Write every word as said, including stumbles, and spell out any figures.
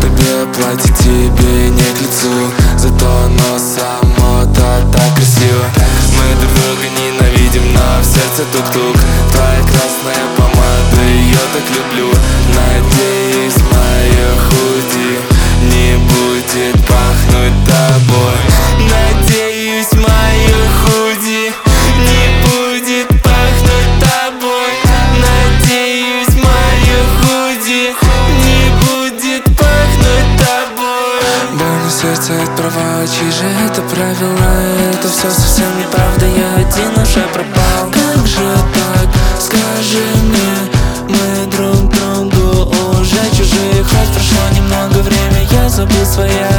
тебе платье тебе не к лицу, зато оно само-то так красиво. Мы друг друга ненавидим, но в сердце тук-тук. Твоя красная помада, ее так люблю. Надеюсь, мое худи не будет пахнуть тобой. Надеюсь, мое худи не будет пахнуть тобой. Надеюсь, мое худи не будет пахнуть тобой. Больно сердце от права, чьи же это правила? Это все совсем неправда, я один уже пропал. Как же так, скажи мне, мы друг другу уже чужие. Хоть прошло немного времени, я забыл свои